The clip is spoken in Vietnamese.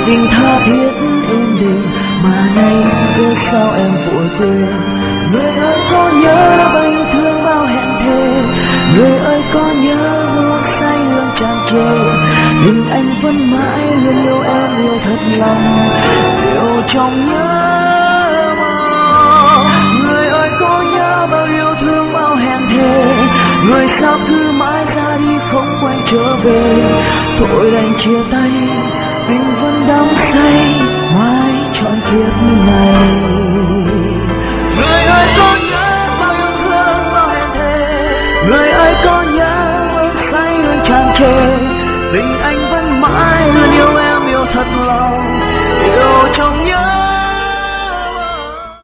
tình tha thiết êm đềm mà nay ước sao em vội quên. Người ơi có nhớ bao yêu thương bao hẹn thề, người ơi có nhớ mưa say hương tràn trề, nhưng anh vẫn mãi luôn yêu em yêu thật lòng, yêu trong nhớ mong. Người ơi có nhớ bao yêu thương bao hẹn thề, người sao cứ mãi ra đi không quay trở về, thôi đành chia tay tình vẫn đắm say mãi trọn kiếp này. Người ơi có nhớ bao yêu thương bao hẹn thề, người ơi có nhớ mơ say hương tràn trề, tình anh vẫn mãi luôn yêu em yêu thật lòng, yêu trong